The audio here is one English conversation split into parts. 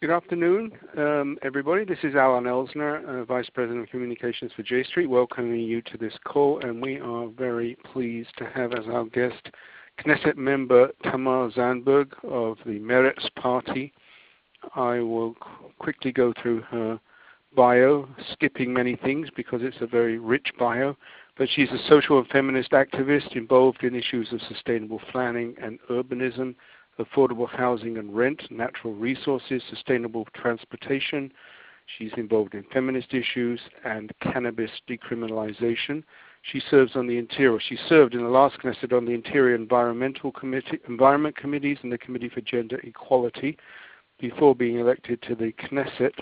Good afternoon, everybody. This is Alan Elsner, Vice President of Communications for J Street, welcoming you to this call, and we are very pleased to have as our guest Knesset member Tamar Zandberg of the Meretz Party. I will quickly go through her bio, skipping many things because it's a very rich bio, but she's a social and feminist activist involved in issues of sustainable planning and urbanism, affordable housing and rent, natural resources, sustainable transportation. She's involved in feminist issues and cannabis decriminalization. She serves on the Interior. She served in the last Knesset on the Interior Environment Committees and the Committee for Gender Equality before being elected to the Knesset.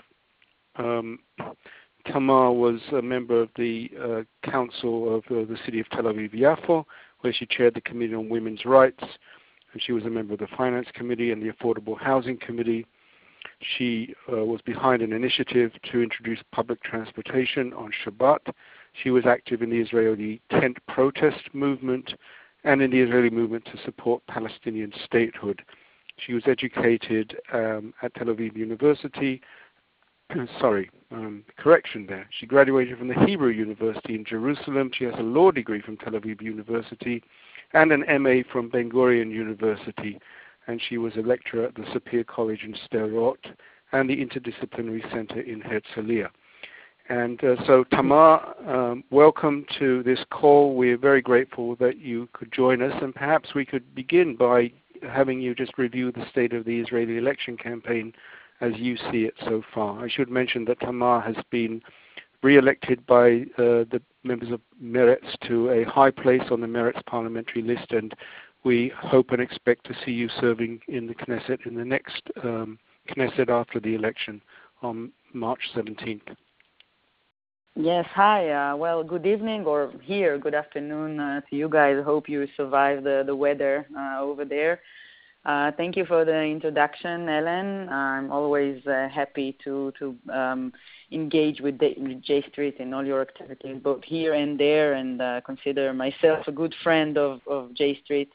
Tamar was a member of the Council of the City of Tel Aviv-Yafo, where she chaired the Committee on Women's Rights, and she was a member of the Finance Committee and the Affordable Housing Committee. She was behind an initiative to introduce public transportation on Shabbat. She was active in the Israeli tent protest movement and in the Israeli movement to support Palestinian statehood. She was educated at Tel Aviv University. Correction there. She graduated from the Hebrew University in Jerusalem. She has a law degree from Tel Aviv University and an MA from Ben Gurion University, and she was a lecturer at the Sapir College in Sderot and the Interdisciplinary Center in Herzliya. And so Tamar, welcome to this call. We're very grateful that you could join us, and perhaps we could begin by having you just review the state of the Israeli election campaign as you see it so far. I should mention that Tamar has been re-elected by the members of Meretz to a high place on the Meretz parliamentary list, and we hope and expect to see you serving in the Knesset in the next Knesset after the election on March 17th. Yes, hi. Well, good evening, or here, good afternoon to you guys. I hope you survived the weather over there. Thank you for the introduction, Ellen. I'm always happy to engage with J Street in all your activities, both here and there, and consider myself a good friend of J Street.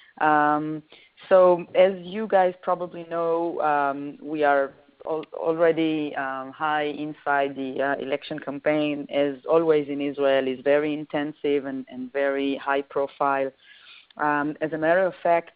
So as you guys probably know, we are already high inside the election campaign. As always in Israel, is very intensive and very high profile. As a matter of fact,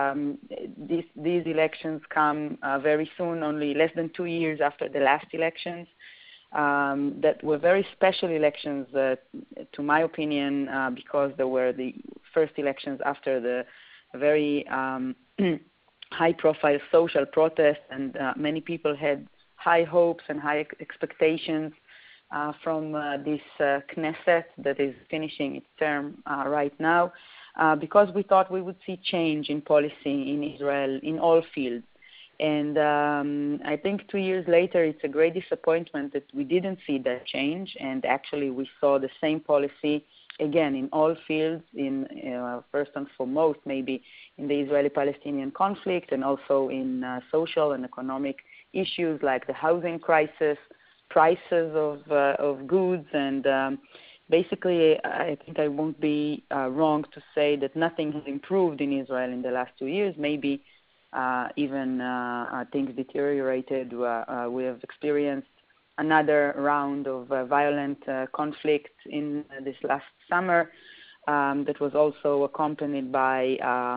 these elections come very soon, only less than 2 years after the last elections. That were very special elections, to my opinion, because they were the first elections after the very high-profile social protest, and many people had high hopes and high expectations from this Knesset that is finishing its term right now. Because we thought we would see change in policy in Israel in all fields. And I think 2 years later, it's a great disappointment that we didn't see that change, and actually we saw the same policy again in all fields, in first and foremost maybe in the Israeli-Palestinian conflict, and also in social and economic issues like the housing crisis, prices of goods, and basically, I think I won't be wrong to say that nothing has improved in Israel in the last 2 years. Maybe even things deteriorated. We have experienced another round of violent conflict in this last summer that was also accompanied by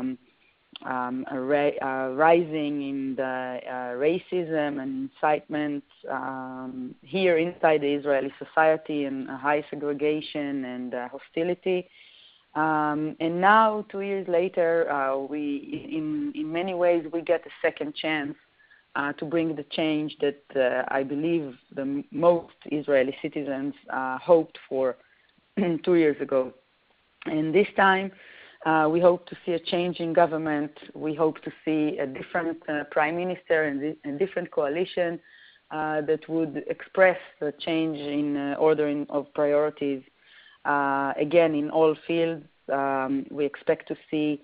a rising in the racism and incitement here inside the Israeli society, and high segregation and hostility. And now, 2 years later, in many ways, we get a second chance to bring the change that I believe the most Israeli citizens hoped for 2 years ago. And this time, we hope to see a change in government. We hope to see a different prime minister and a different coalition that would express the change in ordering of priorities. Again, in all fields, we expect to see,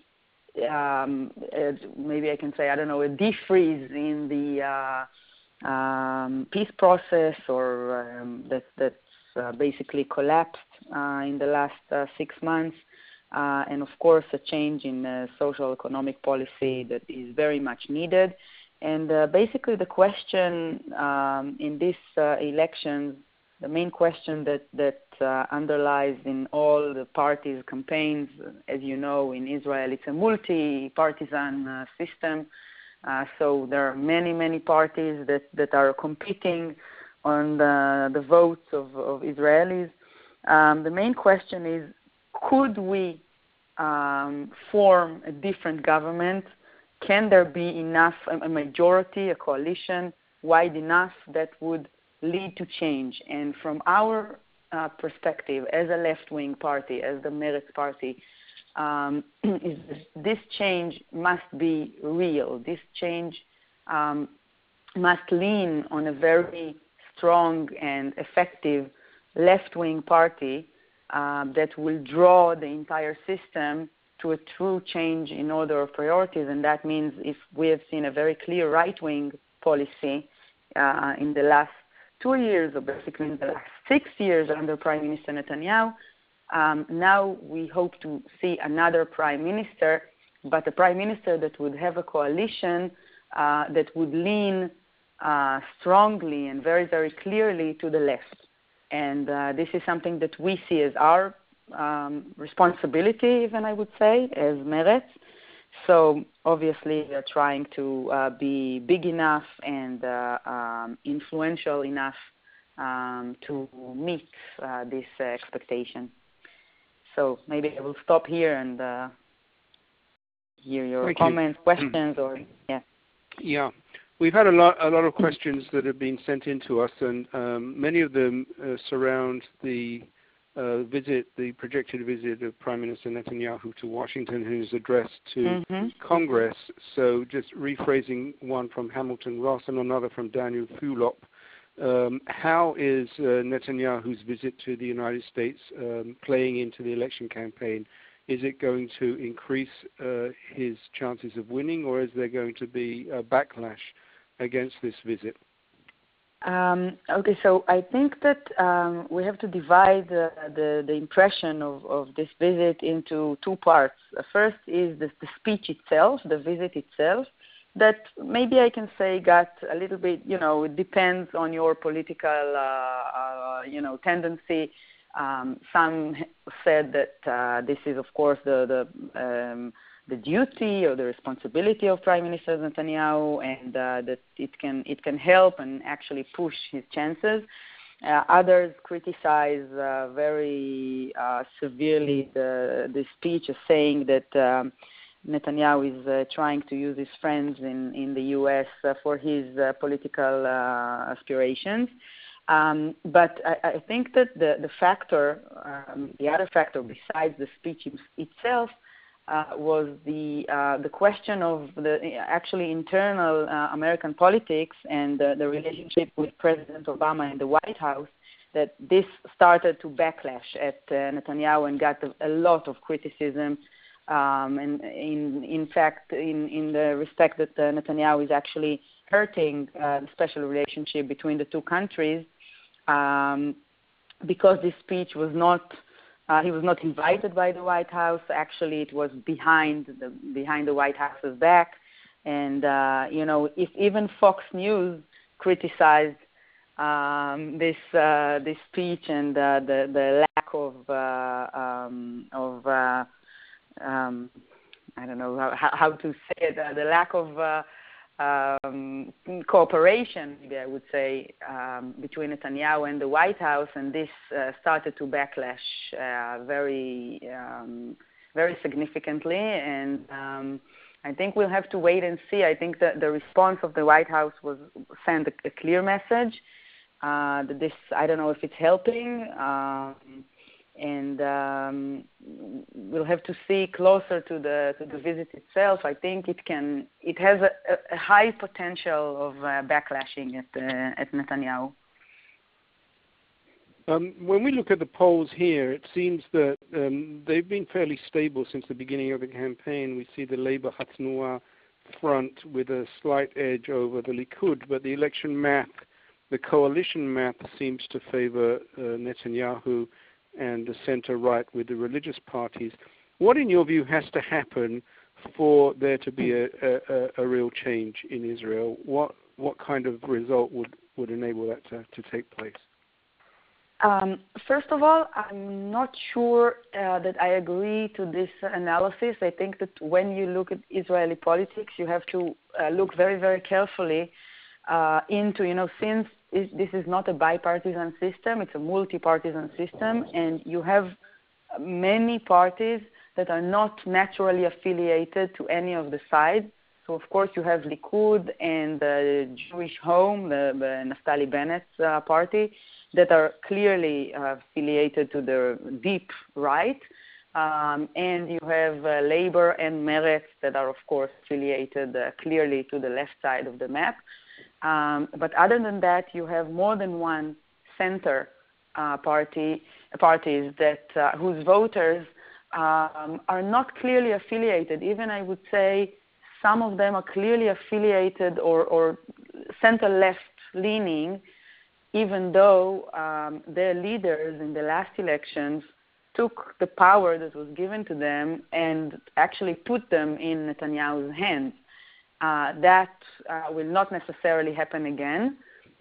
maybe I can say, I don't know, a defreeze in the peace process, or that's basically collapsed in the last 6 months. And of course, a change in social economic policy that is very much needed. And basically the question in these elections, the main question that underlies in all the parties' campaigns, as you know, in Israel, it's a multi-partisan system. So there are many, many parties that are competing on the votes of Israelis. The main question is, could we form a different government? Can there be enough, a majority, a coalition, wide enough that would lead to change? And from our perspective, as a left-wing party, as the Meretz party, this change must be real. This change must lean on a very strong and effective left-wing party that will draw the entire system to a true change in order of priorities. And that means if we have seen a very clear right-wing policy in the last 2 years, or basically in the last 6 years under Prime Minister Netanyahu, now we hope to see another prime minister, but a prime minister that would have a coalition that would lean strongly and very, very clearly to the left. And this is something that we see as our responsibility, even I would say, as Meretz. So obviously we are trying to be big enough and influential enough to meet this expectation. So maybe I will stop here and hear your comments, questions, or yeah. Yeah. We've had a lot of questions that have been sent in to us, and many of them surround the projected visit of Prime Minister Netanyahu to Washington, who's addressed to Congress. So just rephrasing one from Hamilton Ross and another from Daniel Fulop. How is Netanyahu's visit to the United States playing into the election campaign? Is it going to increase his chances of winning, or is there going to be a backlash against this visit? Okay, so I think that we have to divide the impression of this visit into two parts. First is the speech itself, the visit itself, that maybe I can say got a little bit, it depends on your political, tendency. Some said that this is, of course, the duty or the responsibility of Prime Minister Netanyahu, and that it can help and actually push his chances. Others criticize very severely the speech, as saying that Netanyahu is trying to use his friends in the U.S. For his political aspirations. But I think that the other factor besides the speech itself, was the question of the actually internal American politics and the relationship with President Obama and the White House, that this started to backlash at Netanyahu and got a lot of criticism. And in fact, in the respect that Netanyahu is actually hurting the special relationship between the two countries, because this speech was not. He was not invited by the White House. Actually, it was behind the White House's back, and if even Fox News criticized this speech and the lack of I don't know how to say it, the lack of cooperation, maybe I would say, between Netanyahu and the White House, and this started to backlash very significantly. And I think we'll have to wait and see. I think that the response of the White House was sent a clear message that this, I don't know if it's helping, and we'll have to see closer to the visit itself. I think it has a high potential of backlashing at Netanyahu. When we look at the polls here, it seems that they've been fairly stable since the beginning of the campaign. We see the Labour Hatznua front with a slight edge over the Likud, but the election map, the coalition map, seems to favor Netanyahu and the center-right with the religious parties. What, in your view, has to happen for there to be a real change in Israel? What kind of result would enable that to take place? First of all, I'm not sure that I agree to this analysis. I think that when you look at Israeli politics, you have to look very, very carefully into, since this is not a bipartisan system, it's a multi-partisan system, and you have many parties that are not naturally affiliated to any of the sides. So, of course, you have Likud and the Jewish Home, the Naftali Bennett's party, that are clearly affiliated to the deep right. And you have Labor and Meretz that are, of course, affiliated clearly to the left side of the map. But other than that, you have more than one center parties that whose voters are not clearly affiliated. Even I would say some of them are clearly affiliated or center-left leaning, even though their leaders in the last elections took the power that was given to them and actually put them in Netanyahu's hands. That will not necessarily happen again.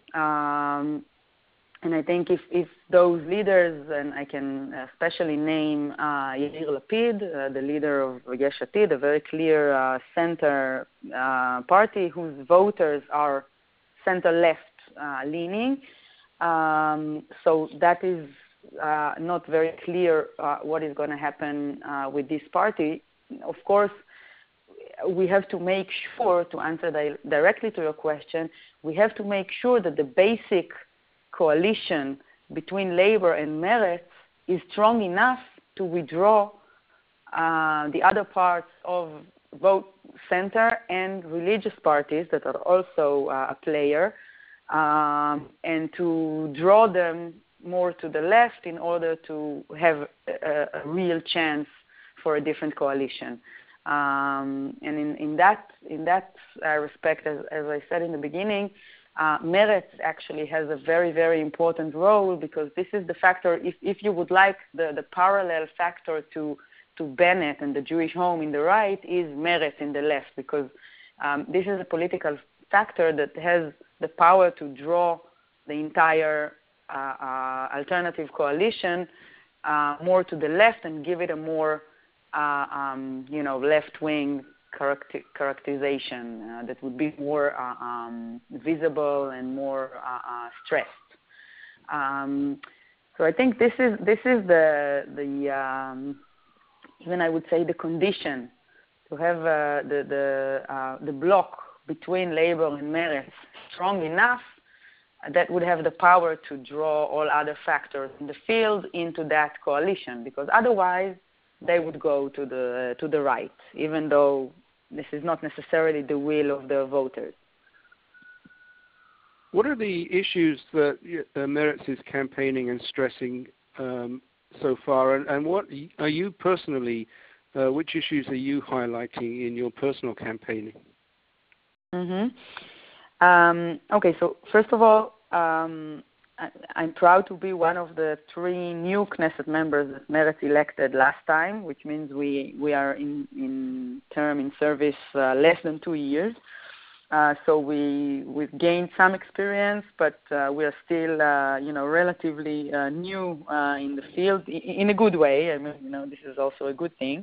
And I think if those leaders, and I can especially name Yair Lapid, the leader of Yesh Atid, a very clear center party whose voters are center-left leaning. So that is not very clear what is going to happen with this party. Of course, we have to make sure, to answer directly to your question, we have to make sure that the basic coalition between Labor and Meretz is strong enough to withdraw the other parts of both center and religious parties that are also a player, and to draw them more to the left in order to have a real chance for a different coalition. And in that respect, as I said in the beginning, Meretz actually has a very, very important role, because this is the factor, if you would like, the parallel factor to Bennett and the Jewish Home in the right is Meretz in the left, because this is a political factor that has the power to draw the entire alternative coalition more to the left and give it a more left-wing characterization that would be more visible and more stressed. So I think this is the even I would say the condition to have the block between Labor and Meretz strong enough that would have the power to draw all other factors in the field into that coalition, because otherwise they would go to the right, even though this is not necessarily the will of the voters. What are the issues that Meretz is campaigning and stressing so far, and what are you personally, which issues are you highlighting in your personal campaigning? Okay, so first of all, I'm proud to be one of the 3 new Knesset members that Meretz elected last time, which means we are in service less than 2 years. So we've gained some experience, but we are still, relatively new in the field in a good way. I mean, this is also a good thing.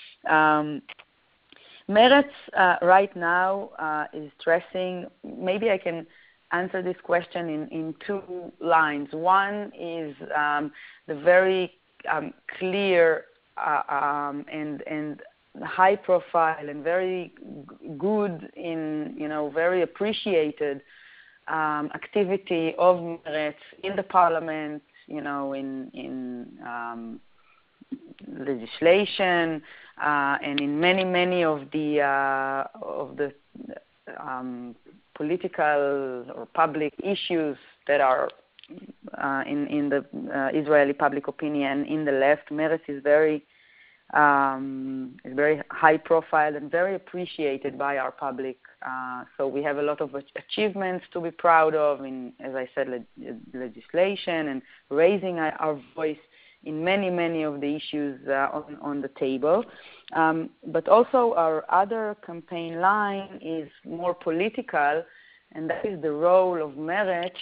Meretz right now is stressing, maybe I can answer this question in 2 lines. One is the very clear and high profile and very good very appreciated activity of Meretz in the parliament, in legislation and in many of the political or public issues that are in the Israeli public opinion in the left. Meretz is very high profile and very appreciated by our public. So we have a lot of achievements to be proud of in, as I said, legislation and raising our voice in many of the issues on the table. But also our other campaign line is more political, and that is the role of Meretz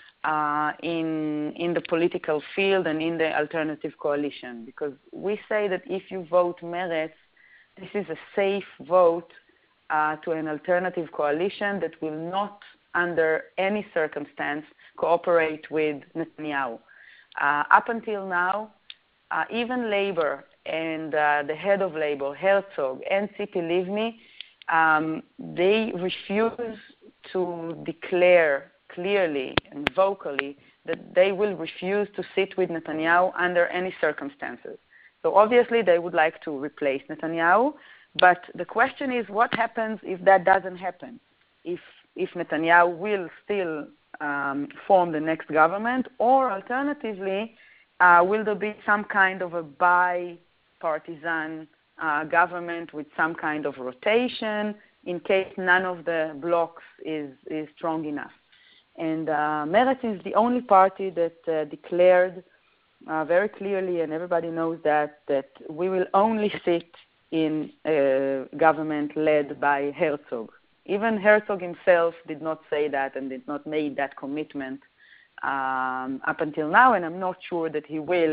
in the political field and in the alternative coalition. Because we say that if you vote Meretz, this is a safe vote to an alternative coalition that will not, under any circumstance, cooperate with Netanyahu. Up until now, even Labor and the head of Labor, Herzog, and Tzipi Livni, they refuse to declare clearly and vocally that they will refuse to sit with Netanyahu under any circumstances. So obviously they would like to replace Netanyahu, but the question is what happens if that doesn't happen? If Netanyahu will still form the next government, or alternatively, will there be some kind of a bipartisan government with some kind of rotation in case none of the blocks is strong enough? And Meretz is the only party that declared very clearly, and everybody knows that we will only sit in a government led by Herzog. Even Herzog himself did not say that and did not make that commitment up until now, and I'm not sure that he will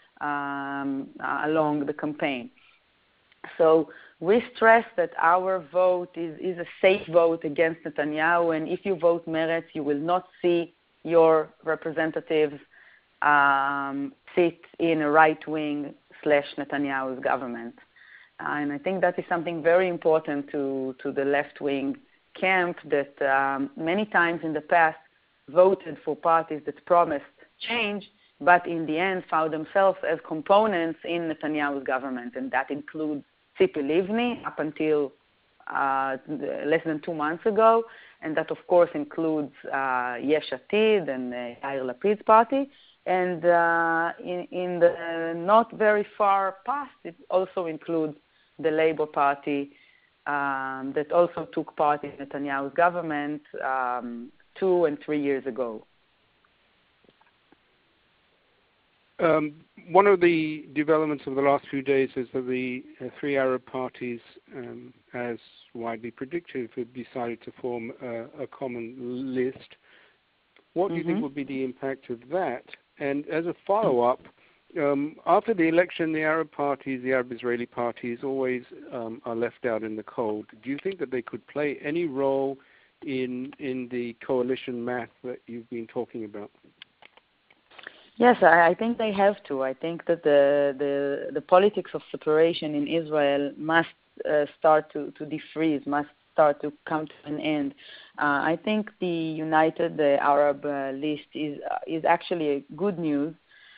along the campaign. So we stress that our vote is a safe vote against Netanyahu, and if you vote Meretz, you will not see your representatives sit in a right-wing / Netanyahu's government. And I think that is something very important to the left-wing camp that many times in the past voted for parties that promised change, but in the end found themselves as components in Netanyahu's government, and that includes Tzipi Livni up until less than 2 months ago, and that of course includes Yesh Atid and Yair Lapid's party, and in the not very far past, it also includes the Labour Party that also took part in Netanyahu's government 2 and 3 years ago. One of the developments of the last few days is that the 3 Arab parties, as widely predicted, have decided to form a common list. What do you think would be the impact of that? And as a follow-up, after the election, the Arab parties, the Arab Israeli parties, always are left out in the cold. Do you think that they could play any role in the coalition math that you've been talking about? Yes, I think they have to. I think that the politics of separation in Israel must start to defreeze, must start to come to an end. I think the United Arab list is actually good news,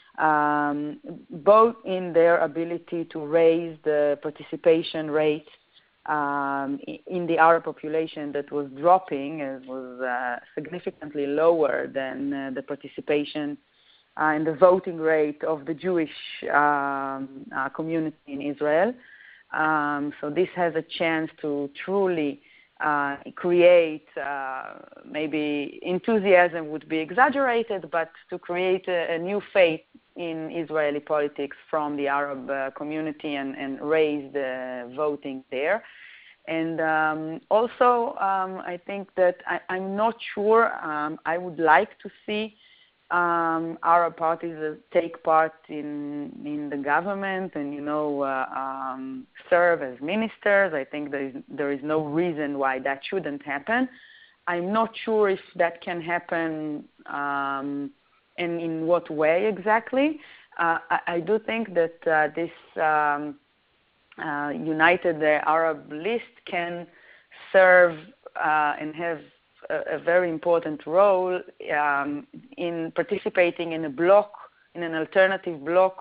both in their ability to raise the participation rate in the Arab population that was dropping, it was significantly lower than the participation and the voting rate of the Jewish community in Israel. So this has a chance to truly create, maybe enthusiasm would be exaggerated, but to create a new faith in Israeli politics from the Arab community and raise the voting there. And also, I think that I'm not sure, I would like to see Arab parties take part in the government and, serve as ministers. I think there is no reason why that shouldn't happen. I'm not sure if that can happen and in what way exactly. I do think that this United Arab list can serve and have a very important role in participating in an alternative bloc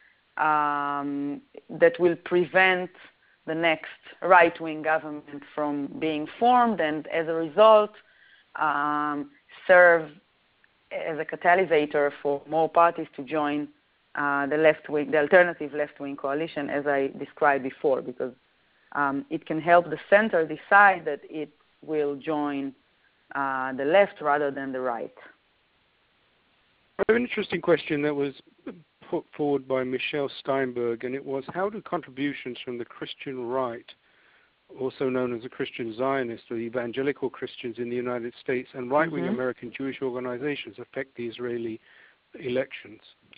that will prevent the next right-wing government from being formed, and as a result serve as a catalysator for more parties to join the alternative left-wing coalition, as I described before, because it can help the center decide that it will join the left rather than the right. I have an interesting question that was put forward by Michelle Steinberg, and it was, how do contributions from the Christian right, also known as the Christian Zionists or evangelical Christians in the United States, and right-wing American Jewish organizations affect the Israeli elections?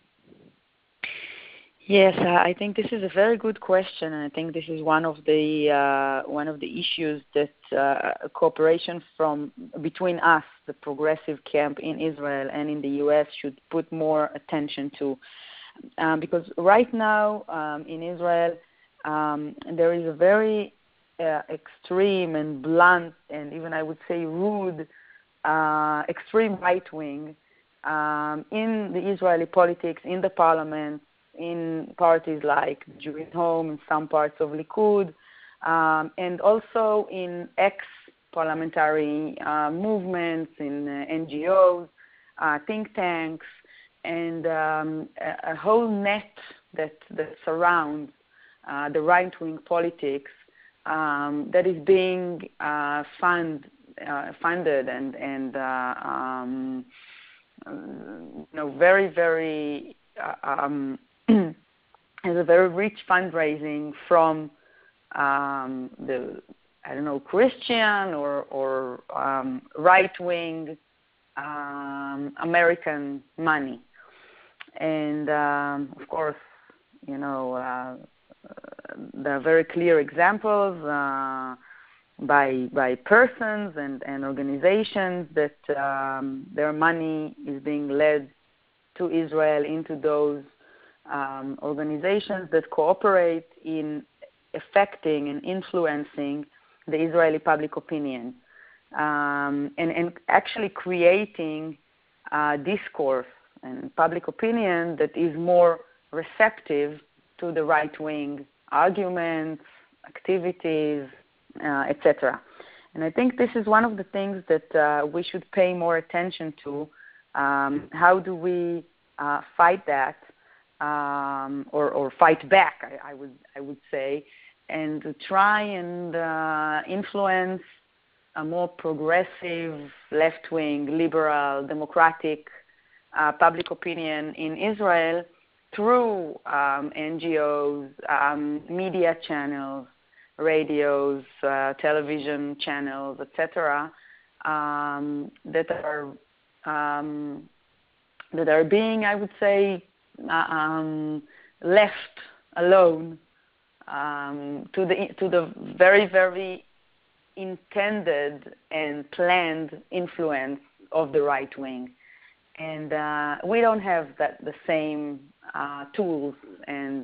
Yes, I think this is a very good question, and I think this is one of the issues that cooperation between us, the progressive camp in Israel and in the U.S., should put more attention to, because right now in Israel there is a very extreme and blunt, and even I would say rude, extreme right wing in the Israeli politics, in the parliament, in parties like Jewish Home, in some parts of Likud, and also in ex-parliamentary movements, in NGOs, think tanks, and a whole net that surrounds the right-wing politics that is being funded and very, very has a very rich fundraising from Christian or right-wing American money, and of course, there are very clear examples by persons and organizations that their money is being led to Israel into those organizations that cooperate in affecting and influencing the Israeli public opinion, and actually creating discourse and public opinion that is more receptive to the right-wing arguments, activities, etc. And I think this is one of the things that we should pay more attention to. How do we fight that, or fight back? I would say, and to try and influence a more progressive, left-wing, liberal, democratic public opinion in Israel through NGOs, media channels, radios, television channels, etc., that are being, I would say, left alone to the very, very intended and planned influence of the right wing. And we don't have the same tools and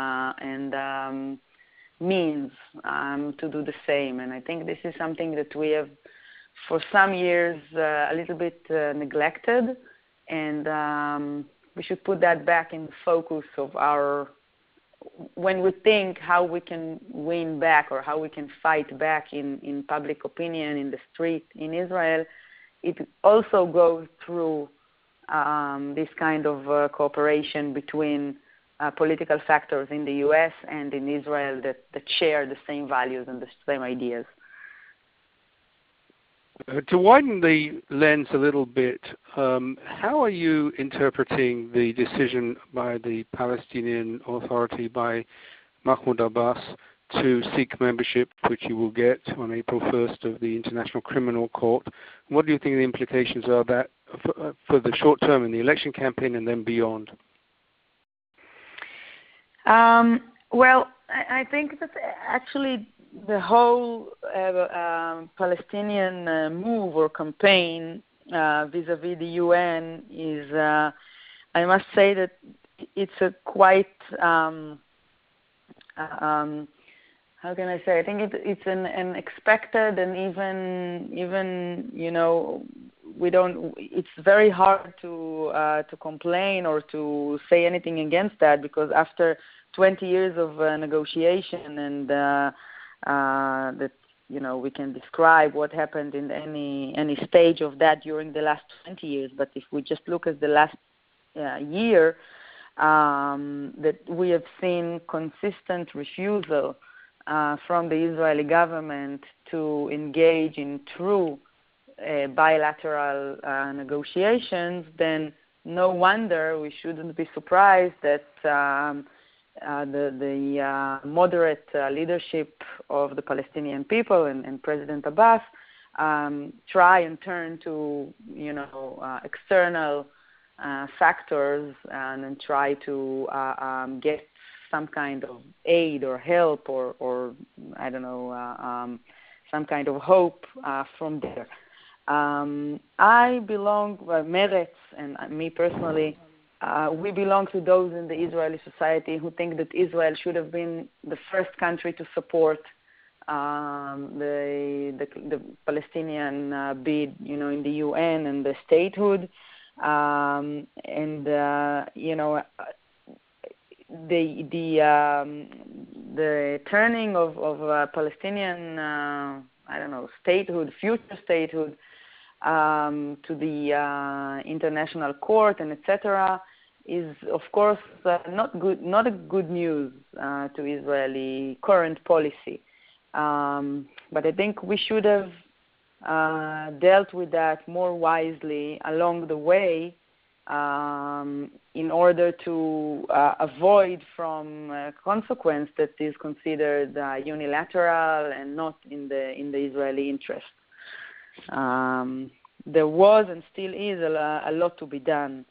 means to do the same. And I think this is something that we have, for some years, a little bit neglected, and we should put that back in the focus of when we think how we can win back or how we can fight back in public opinion, in the street in Israel. It also goes through this kind of cooperation between political factors in the U.S. and in Israel that share the same values and the same ideas. To widen the lens a little bit, how are you interpreting the decision by the Palestinian Authority, by Mahmoud Abbas, to seek membership, which you will get on April 1st, of the International Criminal Court? What do you think the implications are that for the short term in the election campaign and then beyond? Well, I think that actually the whole Palestinian move or campaign vis-a-vis the UN is, I must say that it's a quite, how can I say? I think it's an expected, and even we don't. It's very hard to complain or to say anything against that, because after 20 years of negotiation and that we can describe what happened in any stage of that during the last 20 years. But if we just look at the last year, that we have seen consistent refusal from the Israeli government to engage in true bilateral negotiations, then no wonder, we shouldn't be surprised that the moderate leadership of the Palestinian people and President Abbas try and turn to, external factors and try to get some kind of aid or help or I don't know, some kind of hope from there. I belong, Meretz and me personally, we belong to those in the Israeli society who think that Israel should have been the first country to support the Palestinian bid, in the UN and the statehood, the turning of Palestinian, statehood, future statehood, to the international court and etc. is, of course, not a good news to Israeli current policy. But I think we should have dealt with that more wisely along the way in order to avoid from consequence that is considered unilateral and not in the Israeli interest. There was and still is a lot to be done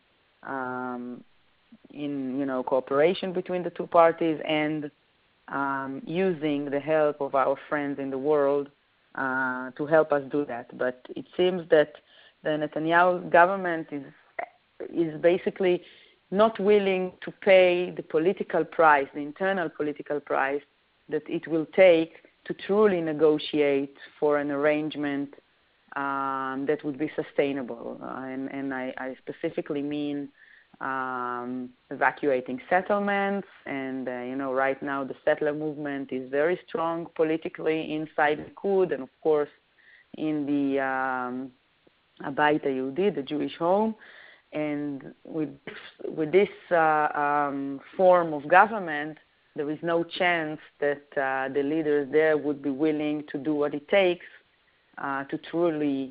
in cooperation between the two parties and using the help of our friends in the world to help us do that. But it seems that the Netanyahu government is basically not willing to pay the political price, the internal political price that it will take to truly negotiate for an arrangement that would be sustainable. And I specifically mean evacuating settlements. And, right now the settler movement is very strong politically inside Likud and, of course, in the Abait HaYehudi, the Jewish home. And with this form of government, there is no chance that the leaders there would be willing to do what it takes to truly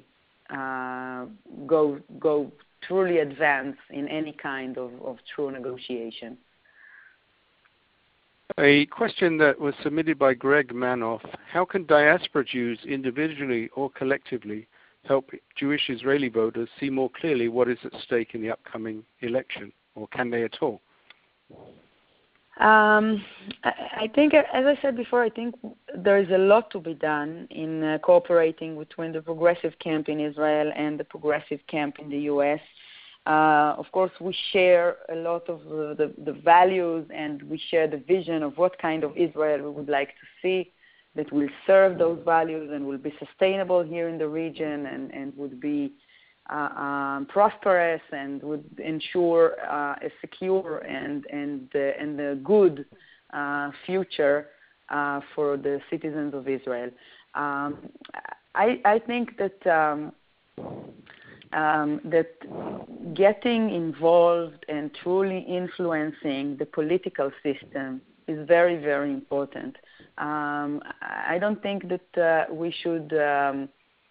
truly advance in any kind of true negotiation. A question that was submitted by Greg Manoff: how can diaspora Jews individually or collectively help Jewish Israeli voters see more clearly what is at stake in the upcoming election, or can they at all? I think, as I said before, I think there is a lot to be done in cooperating between the progressive camp in Israel and the progressive camp in the U.S. Of course, we share a lot of the values, and we share the vision of what kind of Israel we would like to see that will serve those values and will be sustainable here in the region and would be prosperous and would ensure a secure and a good future for the citizens of Israel. I think that that getting involved and truly influencing the political system is very, very important. I don't think that we should, and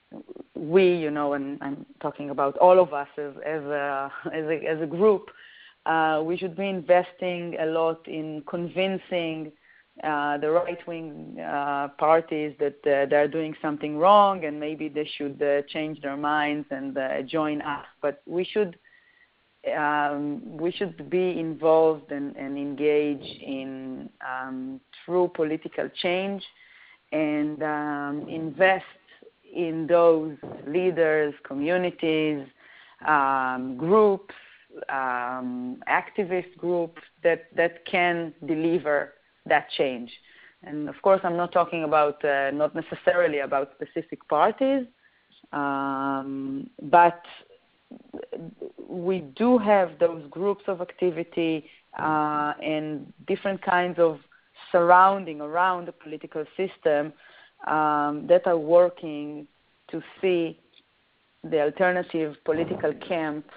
I'm talking about all of us as a group, we should be investing a lot in convincing the right-wing parties that they're doing something wrong and maybe they should change their minds and join us. But we should be involved and engage in true political change and invest in those leaders, communities, groups, activist groups that can deliver that change. And of course, I'm not talking about, not necessarily about specific parties, but we do have those groups of activity and different kinds of surrounding around the political system that are working to see the alternative political camp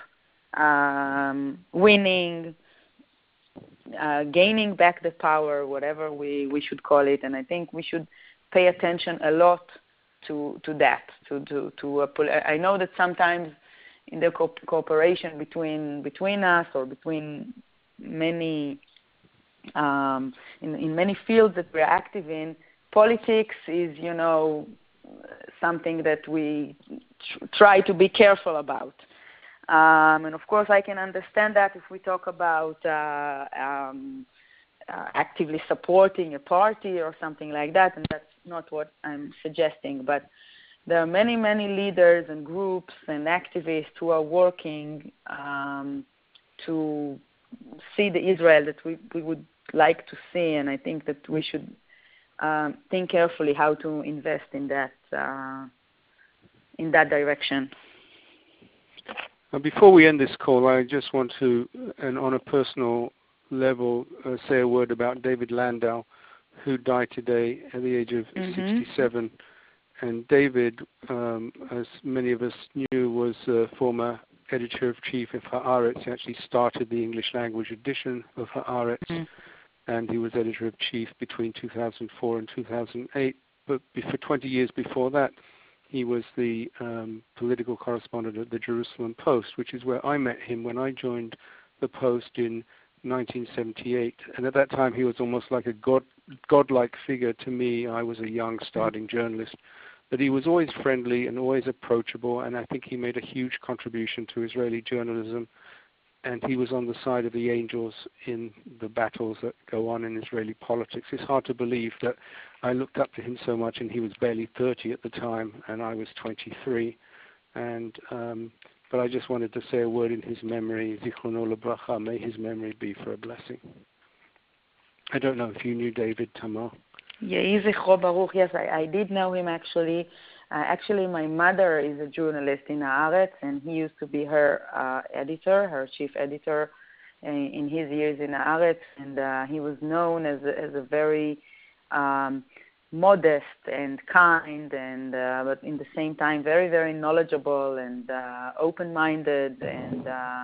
winning, gaining back the power, whatever we should call it. And I think we should pay attention a lot to that. I know that sometimes in the cooperation between us or between many in many fields that we're active in. Politics is, something that we try to be careful about. And of course, I can understand that if we talk about actively supporting a party or something like that, and that's not what I'm suggesting. But there are many, many leaders and groups and activists who are working to see the Israel that we would like to see, and I think that we should think carefully how to invest in that direction. Before we end this call, I just want to, and on a personal level, say a word about David Landau, who died today at the age of 67. And David, as many of us knew, was former editor-in-chief of Haaretz. He actually started the English language edition of Haaretz, and he was editor-in-chief between 2004 and 2008. But for 20 years before that, he was the political correspondent at the Jerusalem Post, which is where I met him when I joined the Post in 1978. And at that time, he was almost like a godlike figure to me. I was a young starting journalist. But he was always friendly and always approachable, and I think he made a huge contribution to Israeli journalism. And he was on the side of the angels in the battles that go on in Israeli politics. It's hard to believe that I looked up to him so much, and he was barely 30 at the time, and I was 23. And but I just wanted to say a word in his memory. Zichrono lebracha, may his memory be for a blessing. I don't know if you knew David, Tamar. Yehi zichro baruch. Yes, I did know him actually. Actually, my mother is a journalist in Haaretz, and he used to be her editor, her chief editor, in his years in Haaretz. And he was known as a very modest and kind, and but in the same time very, very knowledgeable and open-minded. And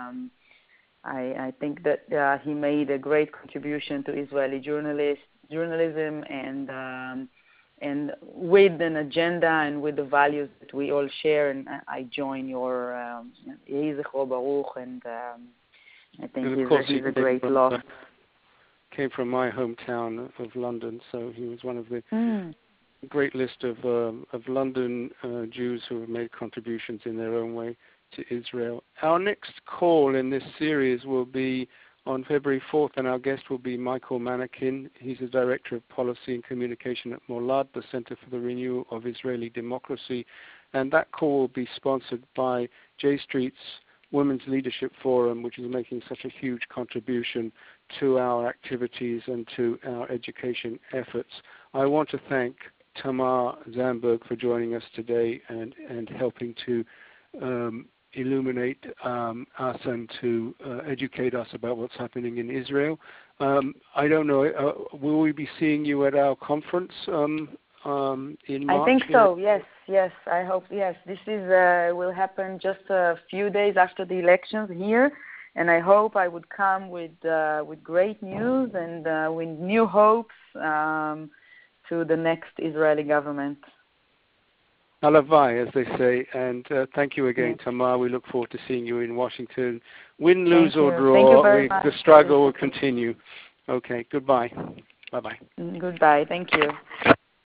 I think that he made a great contribution to Israeli journalism, and with an agenda and with the values that we all share. And I join your Yehi zichro baruch, and I think he's a great loss. Came from my hometown of London, so he was one of the great list of London Jews who have made contributions in their own way to Israel. Our next call in this series will be on February 4th, and our guest will be Michael Manikin. He's the Director of Policy and Communication at Molad, the Center for the Renewal of Israeli Democracy. And that call will be sponsored by J Street's Women's Leadership Forum, which is making such a huge contribution to our activities and to our education efforts. I want to thank Tamar Zandberg for joining us today and helping to illuminate us and to educate us about what's happening in Israel. I don't know, will we be seeing you at our conference in March? I think so, yes, I hope, yes. This will happen just a few days after the elections here, and I hope I would come with great news and with new hopes to the next Israeli government. Halavai, as they say, and thank you again, Tamar. We look forward to seeing you in Washington. Win, lose, or draw, the struggle will continue. Okay, goodbye. Bye-bye. Goodbye. Thank you.